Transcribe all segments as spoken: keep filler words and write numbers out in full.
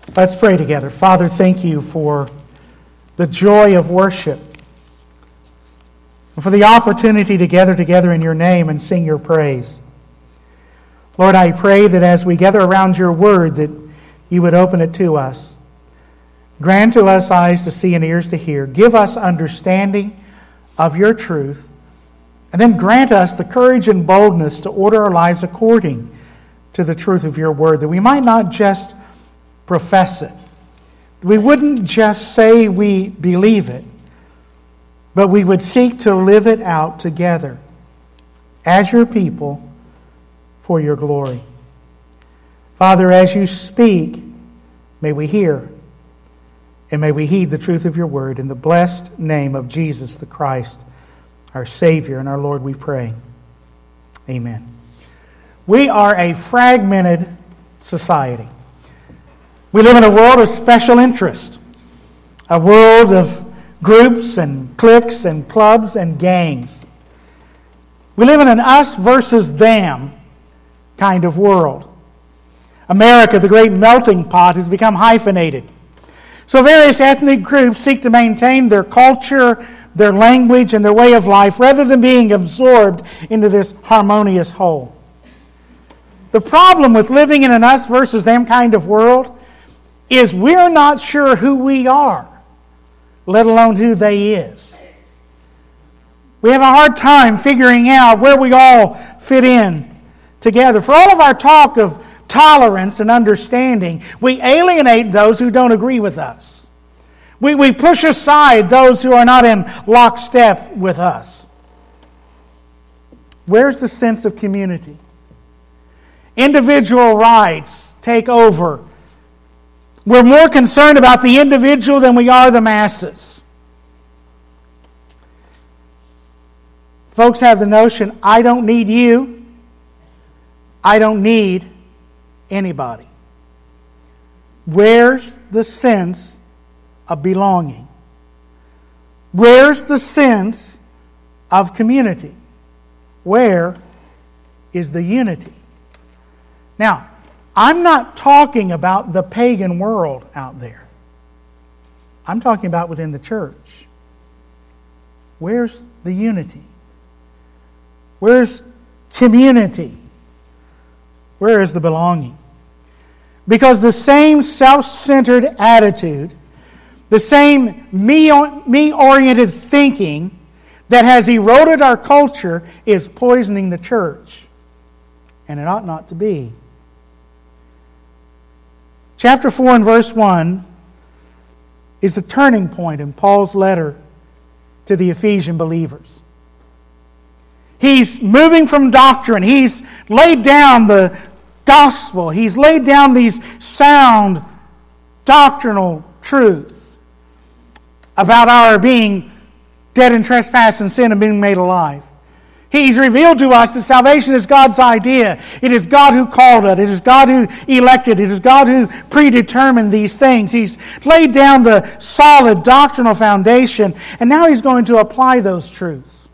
Let's pray together. Father, thank you for the joy of worship, and for the opportunity to gather together in your name and sing your praise. Lord, I pray that as we gather around your word, that you would open it to us. Grant to us eyes to see and ears to hear. Give us understanding of your truth. And then grant us the courage and boldness to order our lives according to the truth of your word, that we might not just profess it. We wouldn't just say we believe it, but we would seek to live it out together as your people for your glory. Father, as you speak, may we hear and may we heed the truth of your word. In the blessed name of Jesus the Christ, our Savior and our Lord, we pray. Amen. We are a fragmented society. We live in a world of special interest, a world of groups and cliques and clubs and gangs. We live in an us versus them kind of world. America, the great melting pot, has become hyphenated. So various ethnic groups seek to maintain their culture, their language, and their way of life rather than being absorbed into this harmonious whole. The problem with living in an us versus them kind of world is we're not sure who we are, let alone who they is. We have a hard time figuring out where we all fit in together. For all of our talk of tolerance and understanding, we alienate those who don't agree with us. We, we push aside those who are not in lockstep with us. Where's the sense of community? Individual rights take over. We're more concerned about the individual than we are the masses. Folks have the notion, I don't need you. I don't need anybody. Where's the sense of belonging? Where's the sense of community? Where is the unity? Now, I'm not talking about the pagan world out there. I'm talking about within the church. Where's the unity? Where's community? Where is the belonging? Because the same self-centered attitude, the same me-oriented thinking that has eroded our culture is poisoning the church. And it ought not to be. Chapter four and verse one is the turning point in Paul's letter to the Ephesian believers. He's moving from doctrine. He's laid down the gospel. He's laid down these sound doctrinal truths about our being dead in trespass and sin and being made alive. He's revealed to us that salvation is God's idea. It is God who called it. It is God who elected. It is God who predetermined these things. He's laid down the solid doctrinal foundation, and now he's going to apply those truths.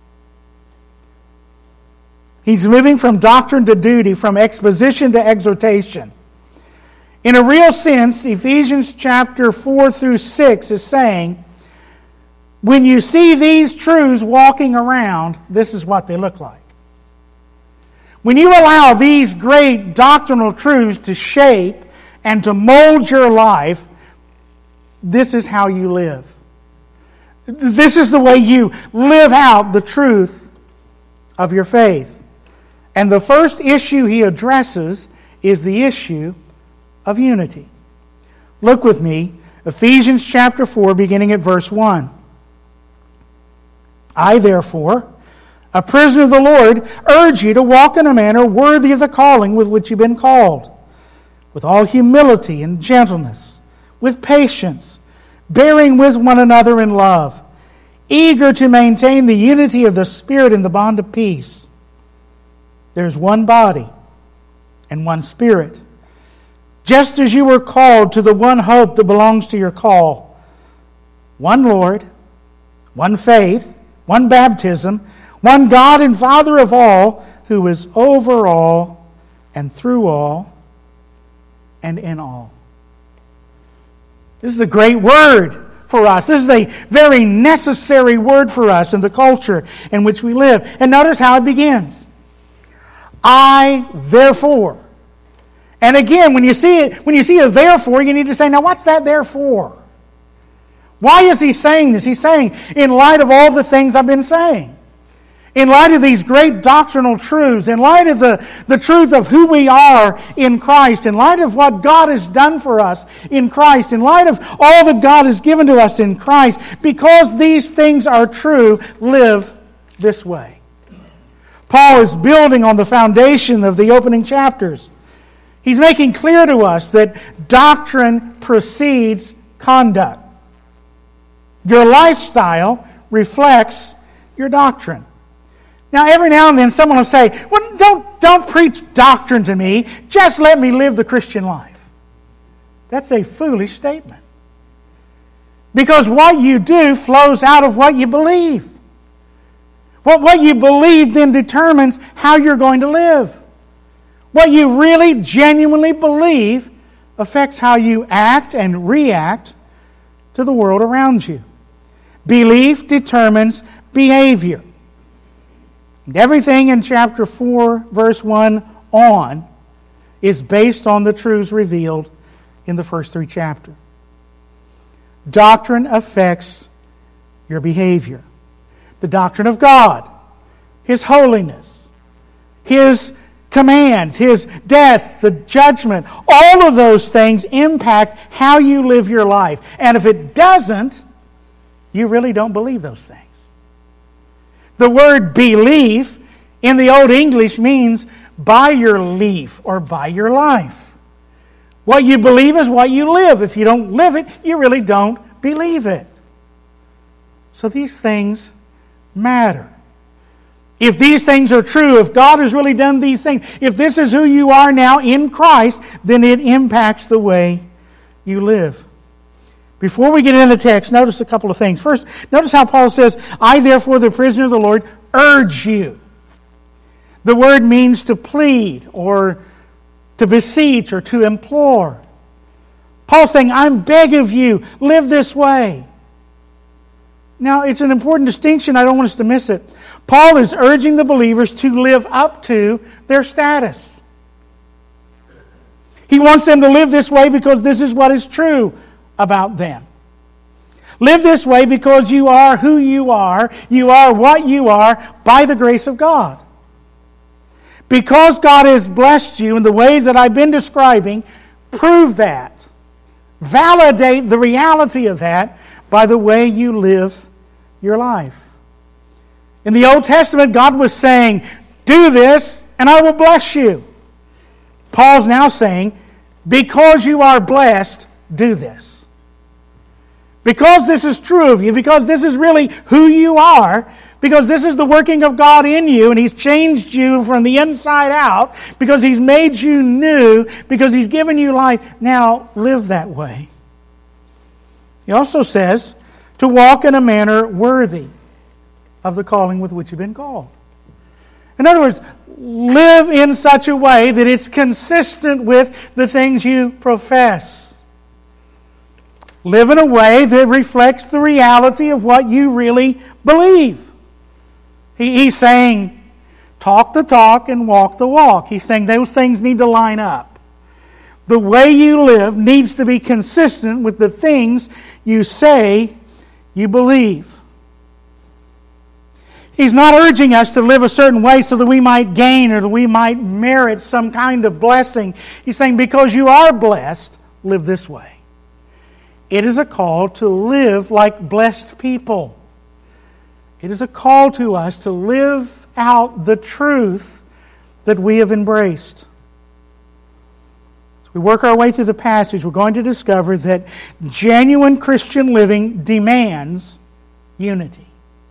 He's moving from doctrine to duty, from exposition to exhortation. In a real sense, Ephesians chapter four through six is saying, when you see these truths walking around, this is what they look like. When you allow these great doctrinal truths to shape and to mold your life, this is how you live. This is the way you live out the truth of your faith. And the first issue he addresses is the issue of unity. Look with me, Ephesians chapter four, beginning at verse one. I, therefore, a prisoner of the Lord, urge you to walk in a manner worthy of the calling with which you've been called, with all humility and gentleness, with patience, bearing with one another in love, eager to maintain the unity of the Spirit in the bond of peace. There's one body and one Spirit, just as you were called to the one hope that belongs to your call. One Lord, one faith, one baptism, one God and Father of all, who is over all and through all and in all. This is a great word for us. This is a very necessary word for us in the culture in which we live. And notice how it begins. I, therefore. And again, when you see it, when you see a therefore, you need to say, now what's that there for? Why is he saying this? He's saying, in light of all the things I've been saying, in light of these great doctrinal truths, in light of the, the truth of who we are in Christ, in light of what God has done for us in Christ, in light of all that God has given to us in Christ, because these things are true, live this way. Paul is building on the foundation of the opening chapters. He's making clear to us that doctrine precedes conduct. Your lifestyle reflects your doctrine. Now, every now and then someone will say, well, don't, don't preach doctrine to me. Just let me live the Christian life. That's a foolish statement. Because what you do flows out of what you believe. What, what you believe then determines how you're going to live. What you really genuinely believe affects how you act and react to the world around you. Belief determines behavior. And everything in chapter four, verse one on, is based on the truths revealed in the first three chapters. Doctrine affects your behavior. The doctrine of God, His holiness, His commands, His death, the judgment, all of those things impact how you live your life. And if it doesn't, you really don't believe those things. The word belief in the Old English means by your leaf or by your life. What you believe is what you live. If you don't live it, you really don't believe it. So these things matter. If these things are true, if God has really done these things, if this is who you are now in Christ, then it impacts the way you live. Before we get into the text, notice a couple of things. First, notice how Paul says, I therefore, the prisoner of the Lord, urge you. The word means to plead or to beseech or to implore. Paul's saying, I'm beg of you, live this way. Now, it's an important distinction. I don't want us to miss it. Paul is urging the believers to live up to their status. He wants them to live this way because this is what is true about them. Live this way because you are who you are. You are what you are by the grace of God. Because God has blessed you in the ways that I've been describing, prove that. Validate the reality of that by the way you live your life. In the Old Testament, God was saying, do this and I will bless you. Paul's now saying, because you are blessed, do this. Because this is true of you, because this is really who you are, because this is the working of God in you, and He's changed you from the inside out, because He's made you new, because He's given you life. Now, live that way. He also says to walk in a manner worthy of the calling with which you've been called. In other words, live in such a way that it's consistent with the things you profess. Live in a way that reflects the reality of what you really believe. He, he's saying, talk the talk and walk the walk. He's saying those things need to line up. The way you live needs to be consistent with the things you say you believe. He's not urging us to live a certain way so that we might gain or that we might merit some kind of blessing. He's saying because you are blessed, live this way. It is a call to live like blessed people. It is a call to us to live out the truth that we have embraced. As we work our way through the passage, we're going to discover that genuine Christian living demands unity.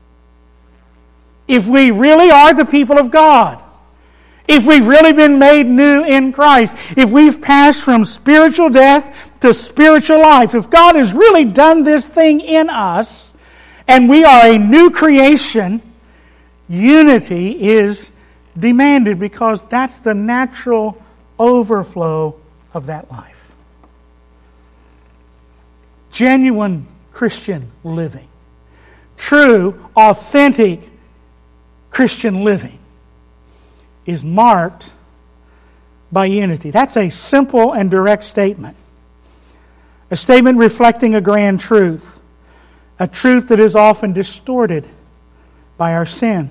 If we really are the people of God, if we've really been made new in Christ, if we've passed from spiritual death to spiritual life, if God has really done this thing in us, and we are a new creation, unity is demanded because that's the natural overflow of that life. genuine Christian living, true, authentic Christian living, is marked by unity. That's a simple and direct statement. A statement reflecting a grand truth. A truth that is often distorted by our sin.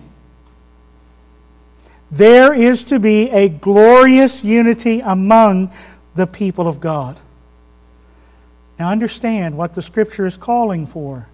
There is to be a glorious unity among the people of God. Now understand what the Scripture is calling for.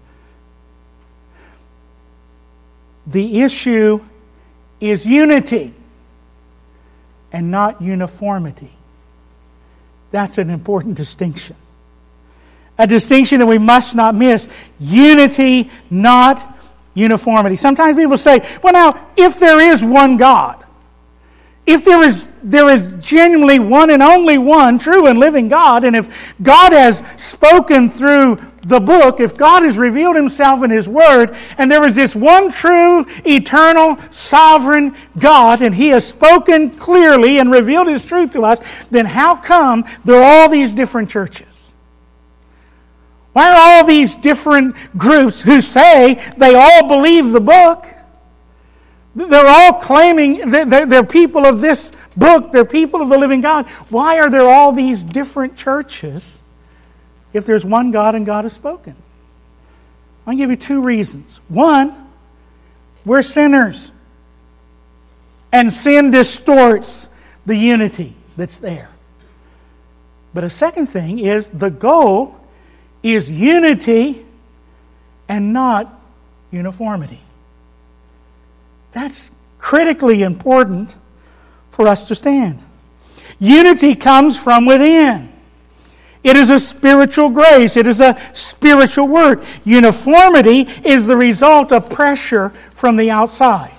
The issue is unity and not uniformity. That's an important distinction. A distinction that we must not miss. Unity, not uniformity. Sometimes people say, well now, if there is one God, if there is there is genuinely one and only one true and living God, and if God has spoken through the book, if God has revealed Himself in His Word, and there is this one true, eternal, sovereign God, and He has spoken clearly and revealed His truth to us, then how come there are all these different churches? Why are all these different groups who say they all believe the book? They're all claiming that they're people of this book, they're people of the living God. Why are there all these different churches if there's one God and God has spoken? I'll give you two reasons. One, we're sinners. And sin distorts the unity that's there. But a second thing is the goal is unity and not uniformity. That's critically important for us to stand. Unity comes from within. It is a spiritual grace. It is a spiritual work. Uniformity is the result of pressure from the outside.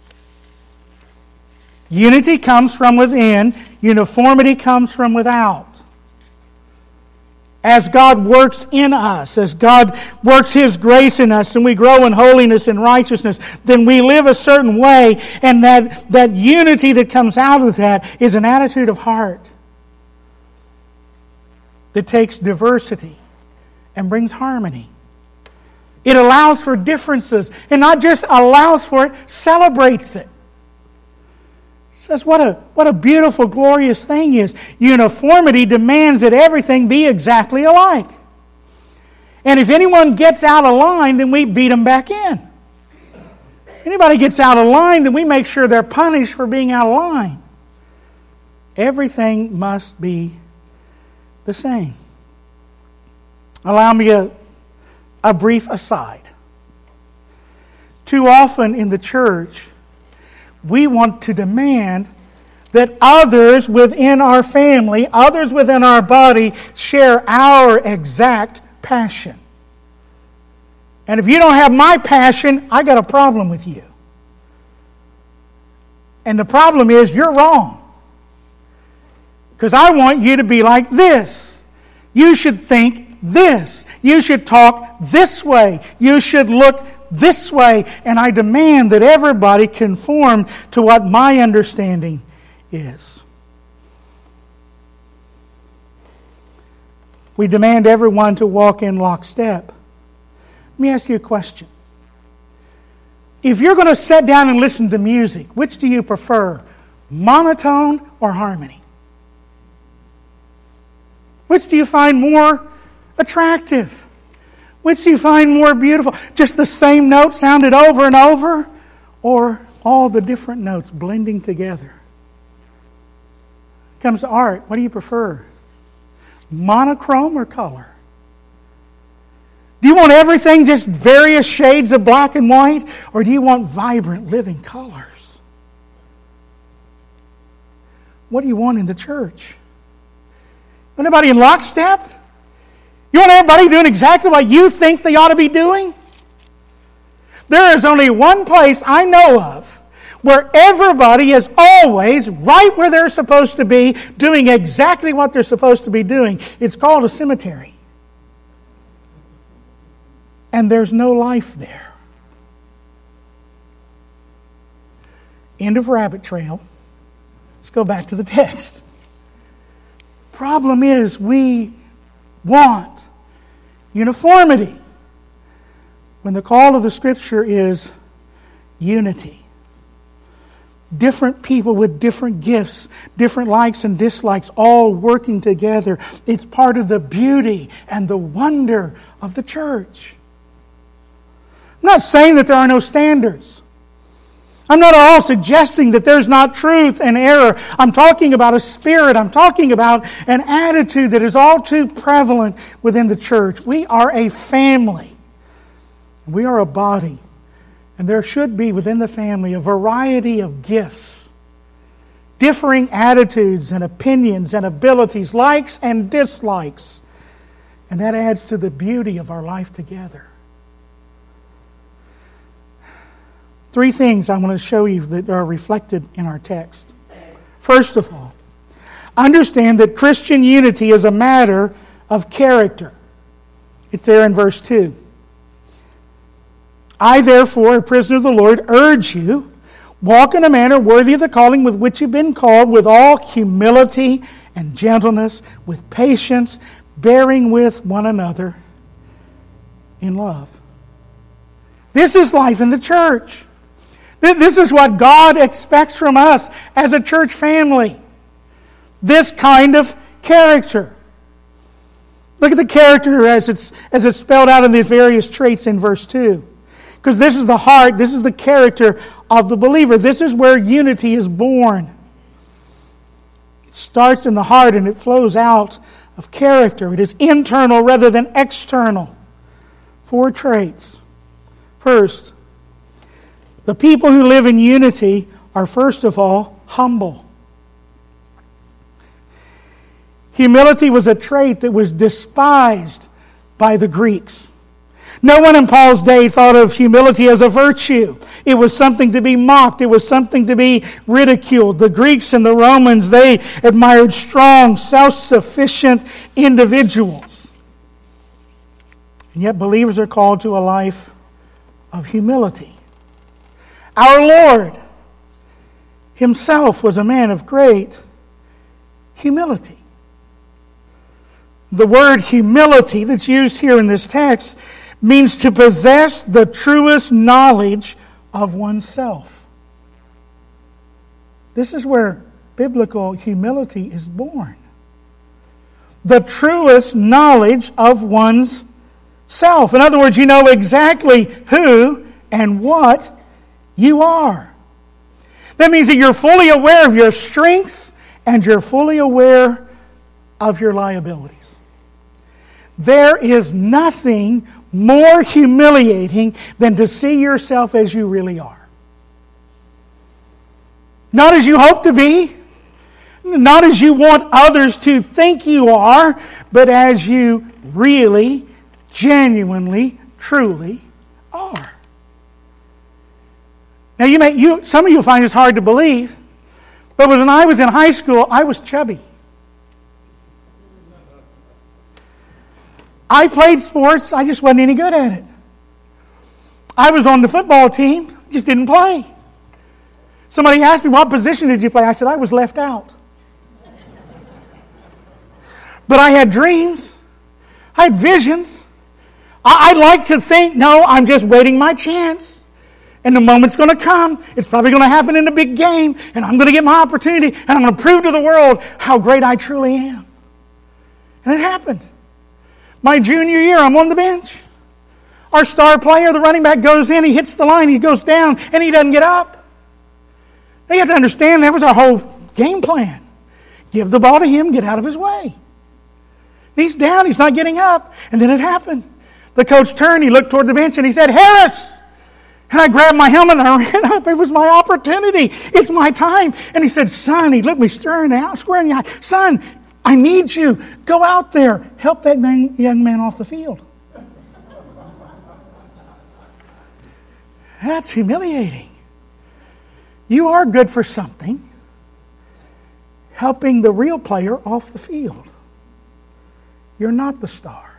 Unity comes from within. Uniformity comes from without. As God works in us, as God works His grace in us, and we grow in holiness and righteousness, then we live a certain way, and that, that unity that comes out of that is an attitude of heart that takes diversity and brings harmony. It allows for differences, and not just allows for it, celebrates it. Says what a what a beautiful, glorious thing is. Uniformity demands that everything be exactly alike. And if anyone gets out of line, then we beat them back in. If anybody gets out of line, then we make sure they're punished for being out of line. Everything must be the same. Allow me a, a brief aside. Too often in the church, we want to demand that others within our family, others within our body, share our exact passion. And if you don't have my passion, I got a problem with you. And the problem is you're wrong. Because I want you to be like this. You should think this. You should talk this way. You should look this way, and I demand that everybody conform to what my understanding is. We demand everyone to walk in lockstep. Let me ask you a question. If you're going to sit down and listen to music, which do you prefer, monotone or harmony? Which do you find more attractive? Which do you find more beautiful? Just the same note sounded over and over? Or all the different notes blending together? Comes to art, what do you prefer? Monochrome or color? Do you want everything just various shades of black and white? Or do you want vibrant, living colors? What do you want in the church? Anybody in lockstep? You want everybody doing exactly what you think they ought to be doing? There is only one place I know of where everybody is always right where they're supposed to be, doing exactly what they're supposed to be doing. It's called a cemetery. And there's no life there. End of rabbit trail. Let's go back to the text. Problem is, we want uniformity, when the call of the Scripture is unity. Different people with different gifts, different likes and dislikes, all working together. It's part of the beauty and the wonder of the church. I'm not saying that there are no standards. I'm not at all suggesting that there's not truth and error. I'm talking about a spirit. I'm talking about an attitude that is all too prevalent within the church. We are a family. We are a body. And there should be within the family a variety of gifts, differing attitudes and opinions and abilities, likes and dislikes. And that adds to the beauty of our life together. Three things I want to show you that are reflected in our text. First of all, understand that Christian unity is a matter of character. It's there in verse two. I, therefore, a prisoner of the Lord, urge you, walk in a manner worthy of the calling with which you've been called, with all humility and gentleness, with patience, bearing with one another in love. This is life in the church. This is what God expects from us as a church family. This kind of character. Look at the character as it's, as it's spelled out in the various traits in verse two. Because this is the heart, this is the character of the believer. This is where unity is born. It starts in the heart and it flows out of character. It is internal rather than external. Four traits. First, the people who live in unity are first of all humble. Humility was a trait that was despised by the Greeks. No one in Paul's day thought of humility as a virtue. It was something to be mocked. It was something to be ridiculed. The Greeks and the Romans, they admired strong, self-sufficient individuals. And yet believers are called to a life of humility. Our Lord Himself was a man of great humility. The word humility that's used here in this text means to possess the truest knowledge of oneself. This is where biblical humility is born. The truest knowledge of one's self. In other words, you know exactly who and what you are. That means that you're fully aware of your strengths and you're fully aware of your liabilities. There is nothing more humiliating than to see yourself as you really are. Not as you hope to be, not as you want others to think you are, but as you really, genuinely, truly are. Now, you may, you, some of you find this hard to believe, but when I was in high school, I was chubby. I played sports, I just wasn't any good at it. I was on the football team, just didn't play. Somebody asked me, what position did you play? I said, I was left out. But I had dreams. I had visions. I, I'd like to think, no, I'm just waiting my chance. And the moment's going to come. It's probably going to happen in a big game. And I'm going to get my opportunity. And I'm going to prove to the world how great I truly am. And it happened. My junior year, I'm on the bench. Our star player, the running back, goes in, he hits the line, he goes down, and he doesn't get up. Now you have to understand that was our whole game plan. Give the ball to him, get out of his way. He's down, he's not getting up. And then it happened. The coach turned, he looked toward the bench, and he said, Harris! And I grabbed my helmet and I ran up. It was my opportunity. It's my time. And he said, son, he looked me square in the eye, square in the eye. Son, I need you. Go out there. Help that man, young man off the field. That's humiliating. You are good for something. Helping the real player off the field. You're not the star.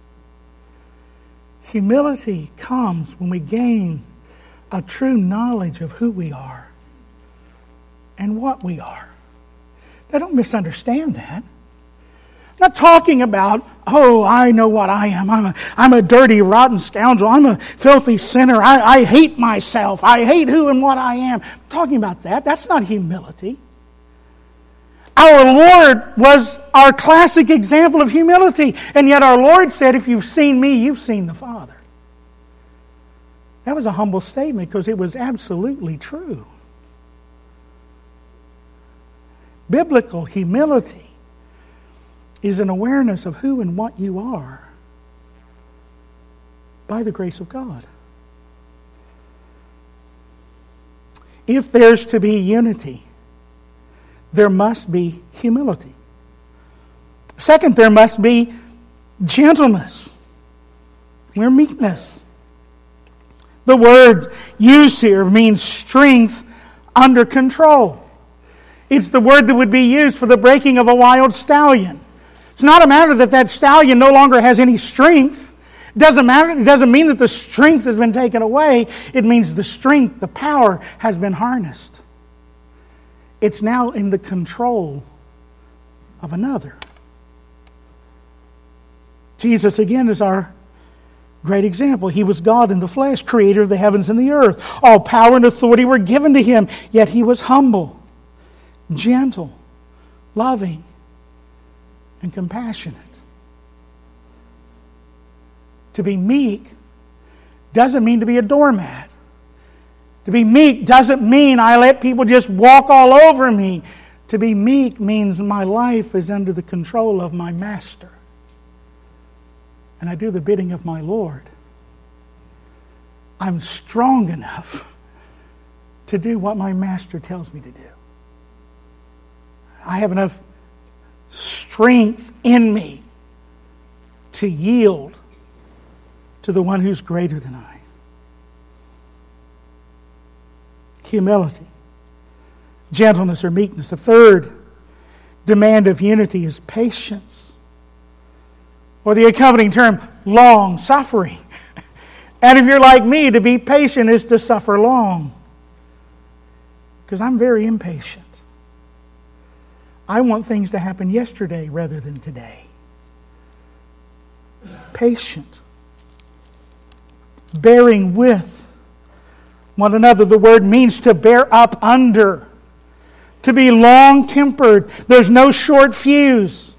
Humility comes when we gain a true knowledge of who we are and what we are. Now, don't misunderstand that. I'm not talking about oh, I know what I am. I'm a, I'm a dirty, rotten scoundrel. I'm a filthy sinner. I, I hate myself. I hate who and what I am. I'm talking about that. That's not humility. Our Lord was our classic example of humility. And yet our Lord said, if you've seen me, you've seen the Father. That was a humble statement because it was absolutely true. Biblical humility is an awareness of who and what you are by the grace of God. If there's to be unity, there must be humility. Second, there must be gentleness or meekness. The word used here means strength under control. It's the word that would be used for the breaking of a wild stallion. It's not a matter that that stallion no longer has any strength. It doesn't matter. It doesn't mean that the strength has been taken away. It means the strength, the power has been harnessed. It's now in the control of another. Jesus, again, is our great example. He was God in the flesh, creator of the heavens and the earth. All power and authority were given to him, yet he was humble, gentle, loving, and compassionate. To be meek doesn't mean to be a doormat. To be meek doesn't mean I let people just walk all over me. To be meek means my life is under the control of my master. And I do the bidding of my Lord. I'm strong enough to do what my master tells me to do. I have enough strength in me to yield to the one who's greater than I. Humility, gentleness or meekness. The third demand of unity is patience, or the accompanying term, long suffering. And if you're like me, to be patient is to suffer long. Because I'm very impatient. I want things to happen yesterday rather than today. Patient. Bearing with one another. The word means to bear up under. To be long-tempered. There's no short fuse.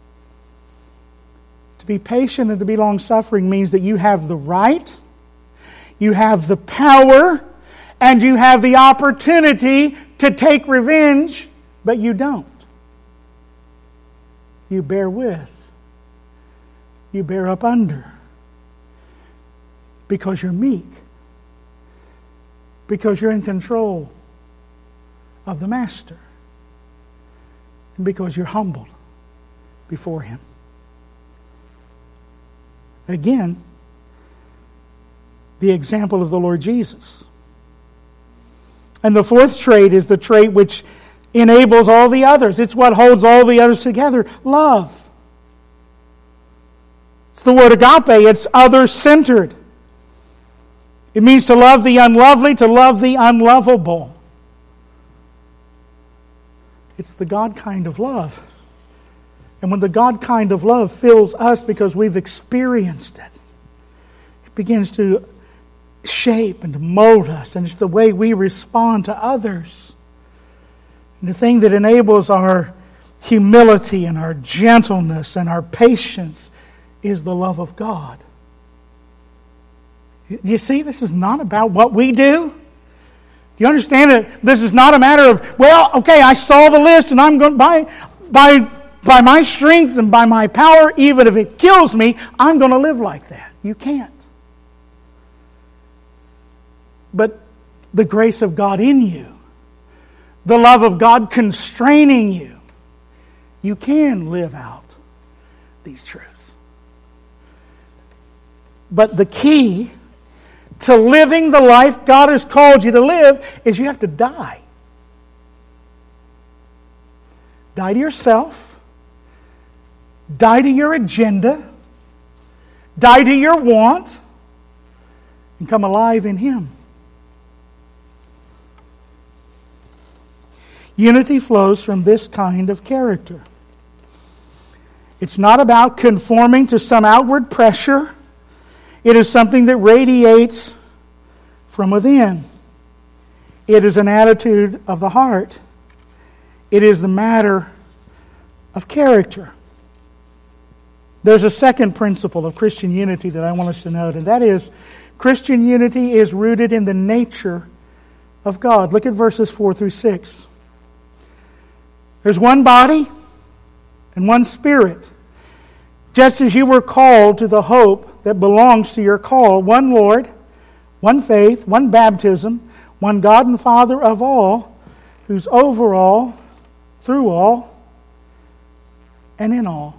To be patient and to be long-suffering means that you have the right, you have the power, and you have the opportunity to take revenge, but you don't. You bear with. You bear up under. Because you're meek. Because you're in control of the Master. And because you're humbled before Him. Again, the example of the Lord Jesus. And the fourth trait is the trait which enables all the others. It's what holds all the others together. Love. It's the word agape. It's other-centered. It means to love the unlovely, to love the unlovable. It's the God kind of love. And when the God kind of love fills us because we've experienced it, it begins to shape and to mold us. And it's the way we respond to others. And the thing that enables our humility and our gentleness and our patience is the love of God. You see, this is not about what we do. Do you understand that this is not a matter of, well, okay, I saw the list and I'm going to, by, by, by my strength and by my power, even if it kills me, I'm going to live like that. You can't. But the grace of God in you, the love of God constraining you, you can live out these truths. But the key to living the life God has called you to live is you have to die. Die to yourself. Die to your agenda. Die to your want. And come alive in Him. Unity flows from this kind of character. It's not about conforming to some outward pressure. It is something that radiates from within. It is an attitude of the heart. It is the matter of character. There's a second principle of Christian unity that I want us to note, and that is Christian unity is rooted in the nature of God. Look at verses four through six. There's one body and one Spirit, just as you were called to the hope that belongs to your call. One Lord, one faith, one baptism, one God and Father of all, who's over all, through all, and in all.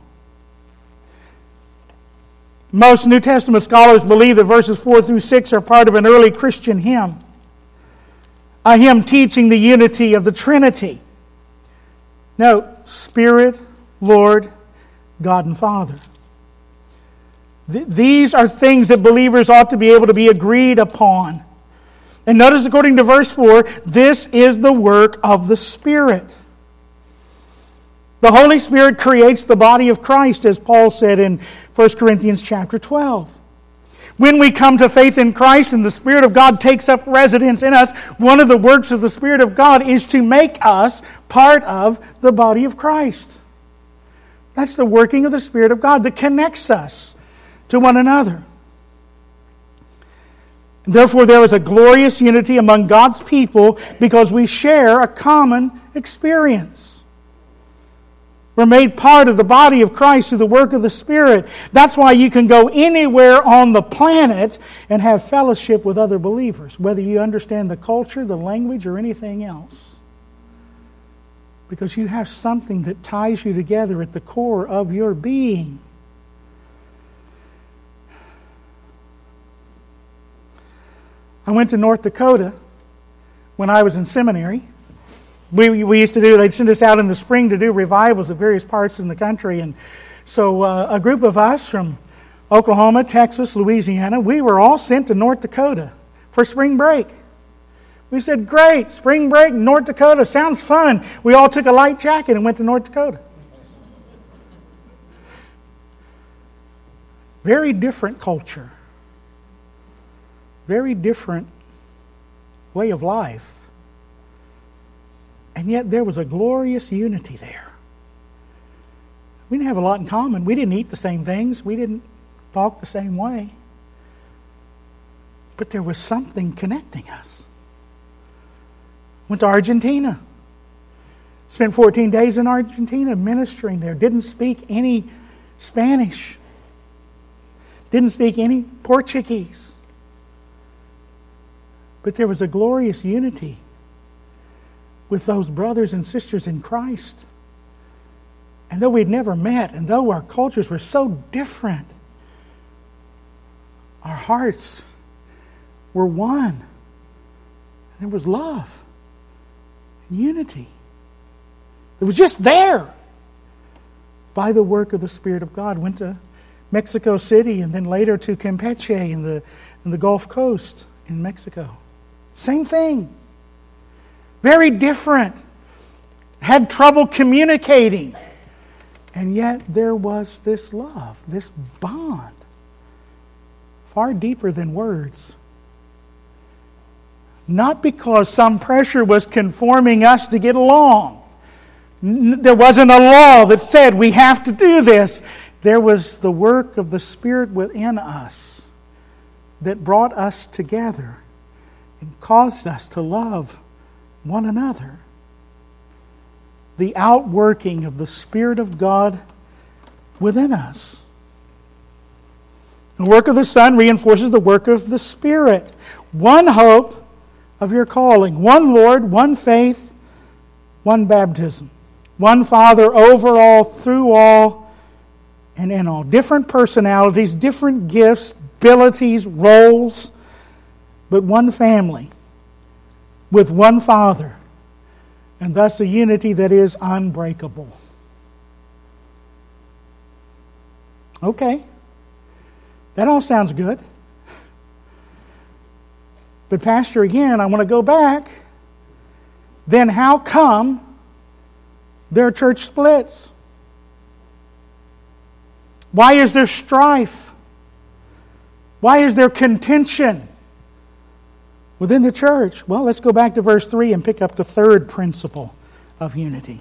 Most New Testament scholars believe that verses four through six are part of an early Christian hymn. A hymn teaching the unity of the Trinity. Note, Spirit, Lord, God and Father. Th- these are things that believers ought to be able to be agreed upon. And notice according to verse four, this is the work of the Spirit. The Holy Spirit creates the body of Christ, as Paul said in First Corinthians chapter twelve. When we come to faith in Christ and the Spirit of God takes up residence in us, one of the works of the Spirit of God is to make us part of the body of Christ. That's the working of the Spirit of God that connects us to one another. Therefore, there is a glorious unity among God's people because we share a common experience. We're made part of the body of Christ through the work of the Spirit. That's why you can go anywhere on the planet and have fellowship with other believers, whether you understand the culture, the language, or anything else. Because you have something that ties you together at the core of your being. I went to North Dakota when I was in seminary. We we used to do, they'd send us out in the spring to do revivals at various parts in the country. And so uh, a group of us from Oklahoma, Texas, Louisiana, we were all sent to North Dakota for spring break. We said, great, spring break in North Dakota, sounds fun. We all took a light jacket and went to North Dakota. Very different culture. Very different way of life. And yet there was a glorious unity there. We didn't have a lot in common. We didn't eat the same things. We didn't talk the same way. But there was something connecting us. Went to Argentina. Spent fourteen days in Argentina ministering there. Didn't speak any Spanish. Didn't speak any Portuguese. But there was a glorious unity with those brothers and sisters in Christ. And though we'd never met, and though our cultures were so different, our hearts were one. There was love and unity. It was just there by the work of the Spirit of God. Went to Mexico City and then later to Campeche in the, in the Gulf Coast in Mexico. Same thing. Very different. Had trouble communicating. And yet there was this love, this bond. Far deeper than words. Not because some pressure was conforming us to get along. There wasn't a law that said we have to do this. There was the work of the Spirit within us that brought us together and caused us to love one another. The outworking of the Spirit of God within us. The work of the Son reinforces the work of the Spirit. One hope of your calling. One Lord, one faith, one baptism. One Father over all, through all, and in all. Different personalities, different gifts, abilities, roles, but one family with one Father, and thus a unity that is unbreakable. Okay, that all sounds good. But Pastor, again, I want to go back. Then how come their church splits? Why is there strife? Why is there contention within the church? Well, let's go back to verse three and pick up the third principle of unity.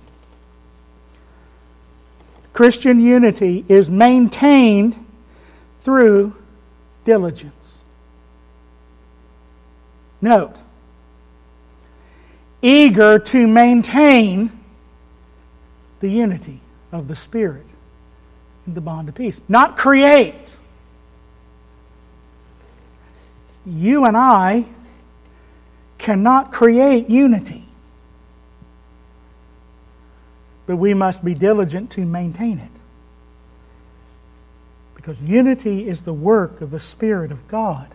Christian unity is maintained through diligence. Note, eager to maintain the unity of the Spirit in the bond of peace. Not create. You and I cannot create unity. But we must be diligent to maintain it. Because unity is the work of the Spirit of God.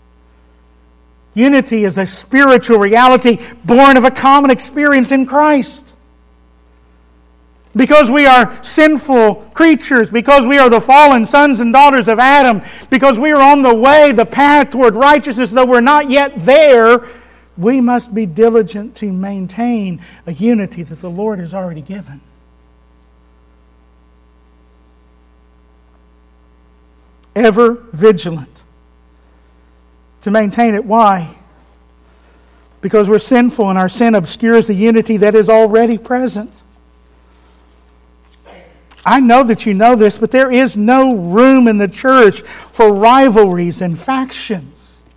Unity is a spiritual reality born of a common experience in Christ. Because we are sinful creatures, because we are the fallen sons and daughters of Adam, because we are on the way, the path toward righteousness, though we're not yet there, we must be diligent to maintain a unity that the Lord has already given. Ever vigilant to maintain it. Why? Because we're sinful and our sin obscures the unity that is already present. I know that you know this, but there is no room in the church for rivalries and factions.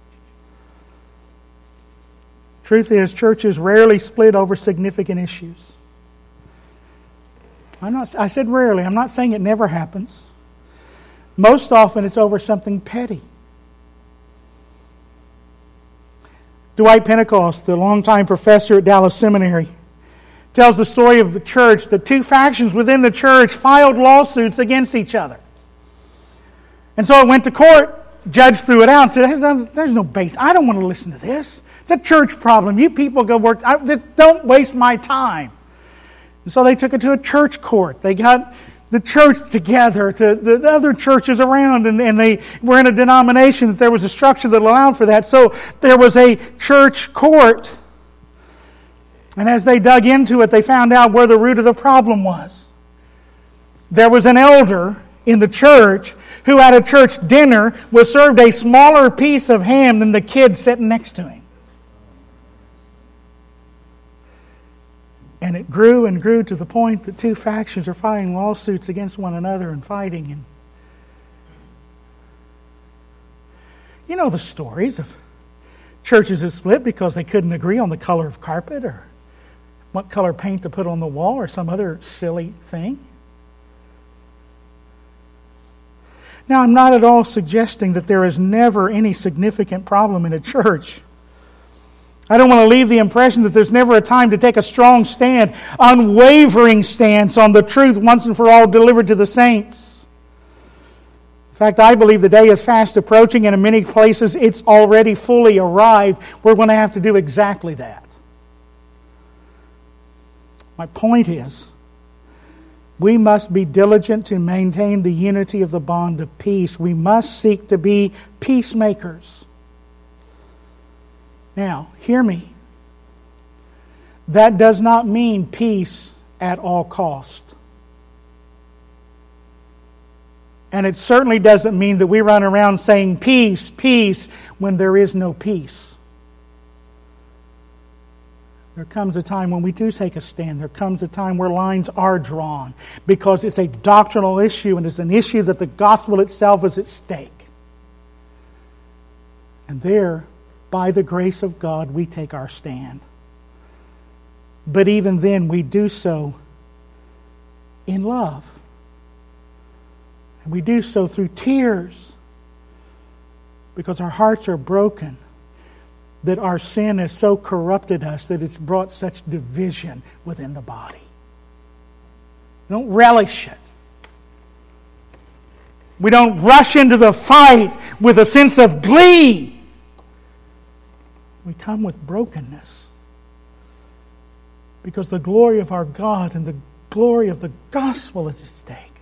Truth is, churches rarely split over significant issues. I'm not, I said rarely. I'm not saying it never happens. Most often it's over something petty. Dwight Pentecost, the longtime professor at Dallas Seminary, tells the story of the church that two factions within the church filed lawsuits against each other. And so it went to court. The judge threw it out and said, there's no base. I don't want to listen to this. It's a church problem. You people go work. I, this, don't waste my time. And so they took it to a church court. They got the church together, to the other churches around, and, and they were in a denomination that there was a structure that allowed for that. So there was a church court. And as they dug into it, they found out where the root of the problem was. There was an elder in the church who at a church dinner was served a smaller piece of ham than the kid sitting next to him. And it grew and grew to the point that two factions are filing lawsuits against one another and fighting. And you know the stories of churches that split because they couldn't agree on the color of carpet or what color paint to put on the wall or some other silly thing. Now, I'm not at all suggesting that there is never any significant problem in a church. I don't want to leave the impression that there's never a time to take a strong stand, unwavering stance on the truth once and for all delivered to the saints. In fact, I believe the day is fast approaching, and in many places it's already fully arrived. We're going to have to do exactly that. My point is, we must be diligent to maintain the unity of the bond of peace. We must seek to be peacemakers. Now, hear me. That does not mean peace at all cost. And it certainly doesn't mean that we run around saying peace, peace, when there is no peace. There comes a time when we do take a stand. There comes a time where lines are drawn because it's a doctrinal issue and it's an issue that the gospel itself is at stake. And there, by the grace of God, we take our stand. But even then, we do so in love. And we do so through tears because our hearts are broken, that our sin has so corrupted us that it's brought such division within the body. We don't relish it. We don't rush into the fight with a sense of glee. We come with brokenness because the glory of our God and the glory of the gospel is at stake.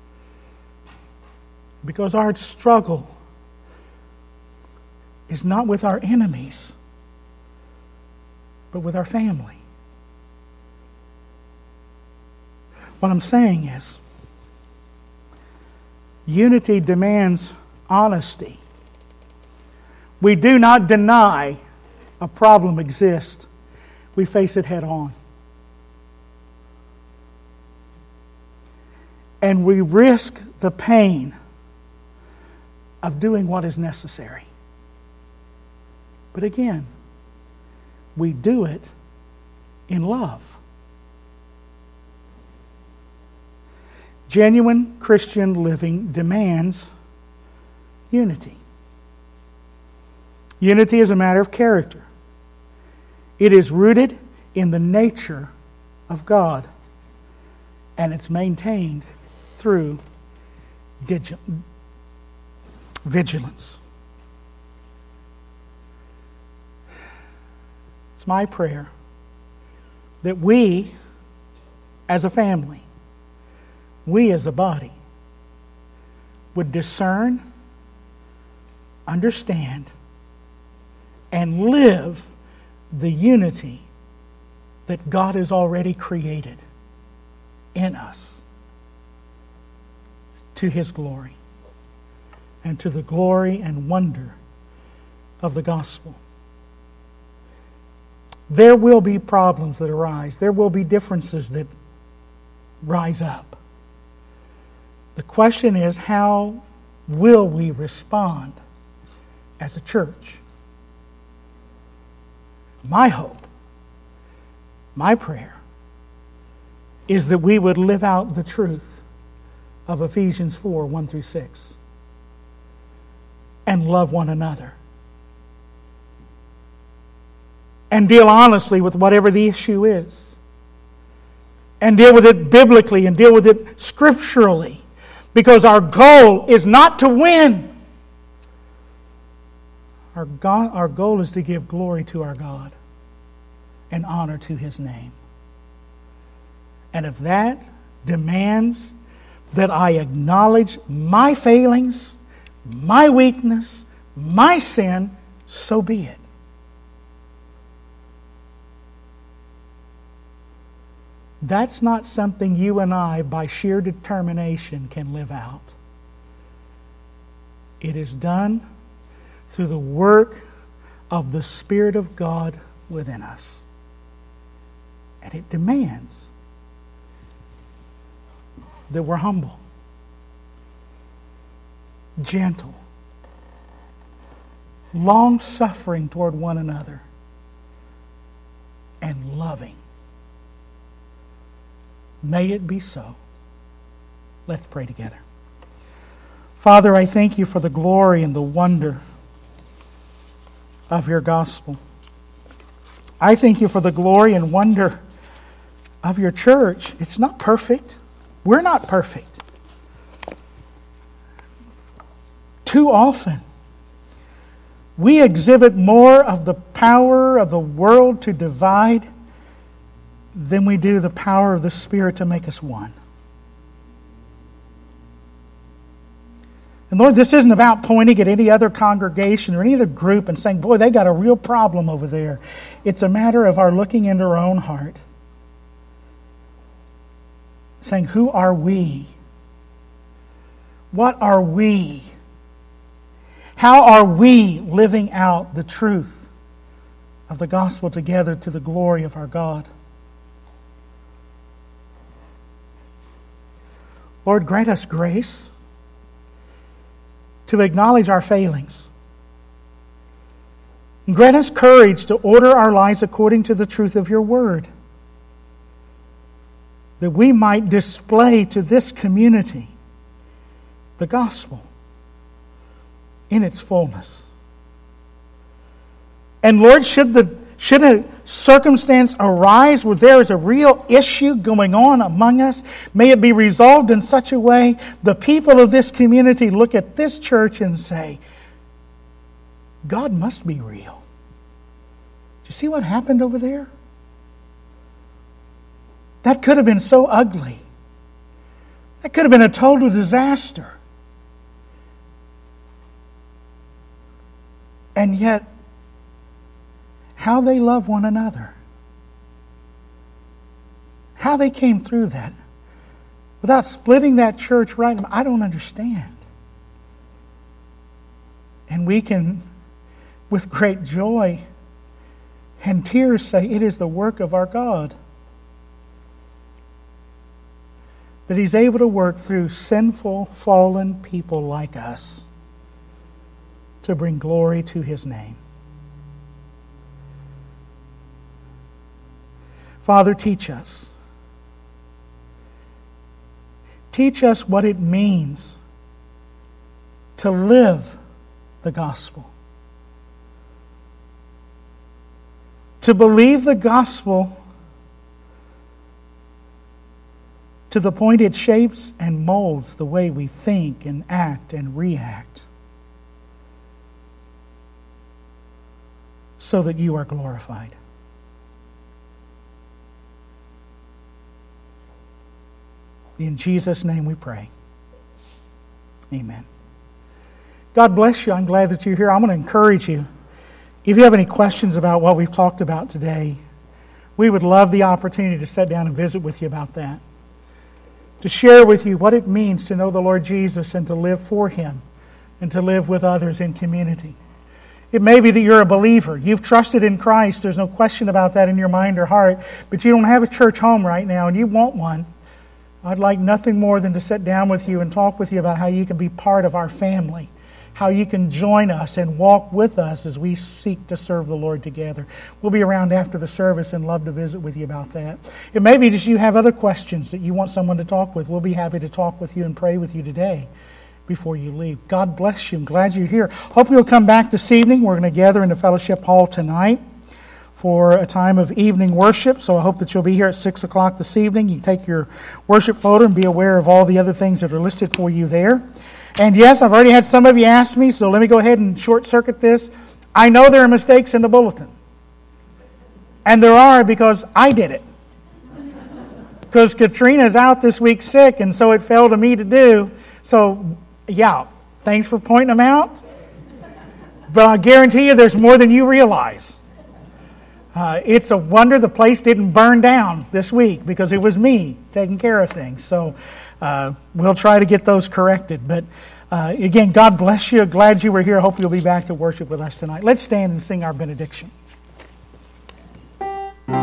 Because our struggle is not with our enemies, but with our family. What I'm saying is, Unity demands honesty. We do not deny a problem exists. We face it head on. And we risk the pain of doing what is necessary. But again, we do it in love. Genuine Christian living demands unity. Unity is a matter of character. It is rooted in the nature of God, and it's maintained through digi- vigilance. It's my prayer that we, as a family, we as a body, would discern, understand, and live the unity that God has already created in us to His glory and to the glory and wonder of the gospel. There will be problems that arise. There will be differences that rise up. The question is, how will we respond as a church? My hope, my prayer, is that we would live out the truth of Ephesians four, one through six, and love one another, and deal honestly with whatever the issue is, and deal with it biblically, and deal with it scripturally, because our goal is not to win. Our, God, our goal is to give glory to our God and honor to His name. And if that demands that I acknowledge my failings, my weakness, my sin, so be it. That's not something you and I, by sheer determination, can live out. It is done through the work of the Spirit of God within us. And it demands that we're humble, gentle, long-suffering toward one another, and loving. May it be so. Let's pray together. Father, I thank You for the glory and the wonder of Your gospel. I thank You for the glory and wonder of Your church. It's not perfect. We're not perfect. Too often, we exhibit more of the power of the world to divide than we do the power of the Spirit to make us one. And Lord, this isn't about pointing at any other congregation or any other group and saying, boy, they got a real problem over there. It's a matter of our looking into our own heart, saying, who are we? What are we? How are we living out the truth of the gospel together to the glory of our God? Lord, grant us grace to acknowledge our failings. And grant us courage to order our lives according to the truth of Your word, that we might display to this community the gospel in its fullness. And Lord, should the should a circumstance arise where there is a real issue going on among us, may it be resolved in such a way the people of this community look at this church and say, God must be real. Do you see what happened over there? That could have been so ugly. That could have been a total disaster. And yet, how they love one another. How they came through that without splitting that church right. I don't understand. And we can, with great joy and tears, say, it is the work of our God. That He's able to work through sinful, fallen people like us to bring glory to His name. Father, teach us. Teach us what it means to live the gospel. To believe the gospel to the point it shapes and molds the way we think and act and react, so that you are glorified. In Jesus' name we pray. Amen. God bless you. I'm glad that you're here. I'm going to encourage you. If you have any questions about what we've talked about today, we would love the opportunity to sit down and visit with you about that. To share with you what it means to know the Lord Jesus and to live for Him and to live with others in community. It may be that you're a believer. You've trusted in Christ. There's no question about that in your mind or heart. But you don't have a church home right now and you want one. I'd like nothing more than to sit down with you and talk with you about how you can be part of our family, how you can join us and walk with us as we seek to serve the Lord together. We'll be around after the service and love to visit with you about that. It may be just you have other questions that you want someone to talk with. We'll be happy to talk with you and pray with you today before you leave. God bless you. I'm glad you're here. Hope you'll come back this evening. We're going to gather in the fellowship hall tonight for a time of evening worship. So I hope that you'll be here at six o'clock this evening. You can take your worship folder and be aware of all the other things that are listed for you there. And yes, I've already had some of you ask me, so let me go ahead and short-circuit this. I know there are mistakes in the bulletin. And there are because I did it. Because Katrina's out this week sick, and so it fell to me to do. So, yeah, thanks for pointing them out. But I guarantee you there's more than you realize. Uh, it's a wonder the place didn't burn down this week because it was me taking care of things. So uh, we'll try to get those corrected. But uh, again, God bless you. Glad you were here. Hope you'll be back to worship with us tonight. Let's stand and sing our benediction.